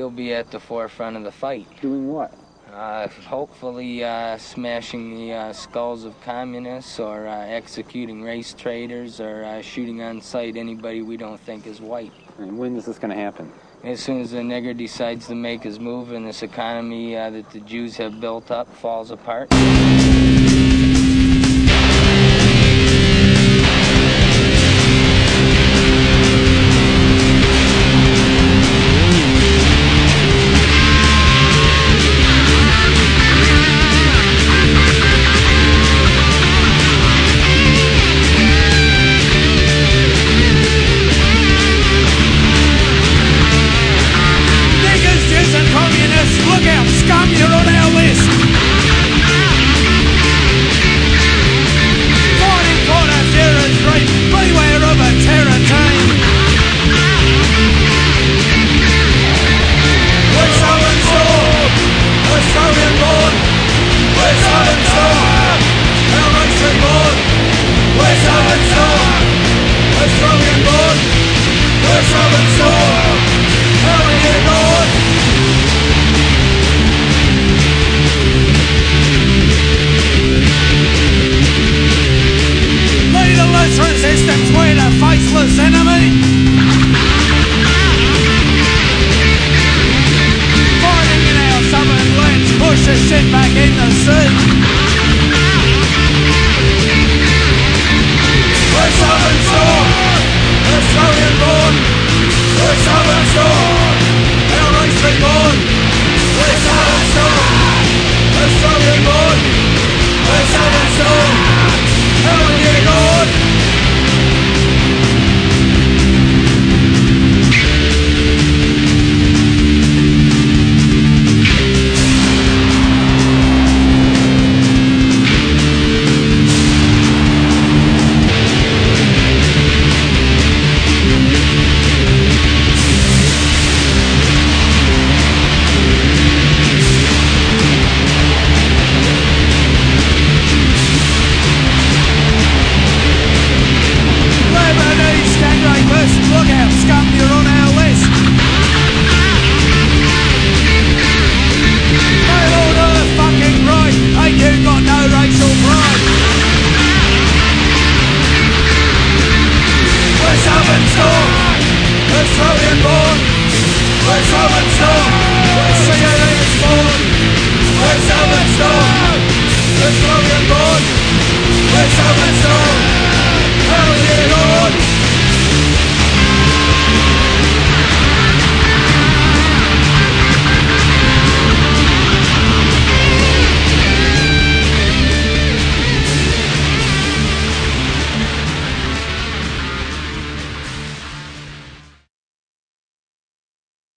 we'll be at the forefront of the fight. Doing what? Hopefully smashing the skulls of communists, or executing race traitors, or shooting on sight anybody we don't think is white. And when is this going to happen? As soon as the nigger decides to make his move and this economy that the Jews have built up falls apart.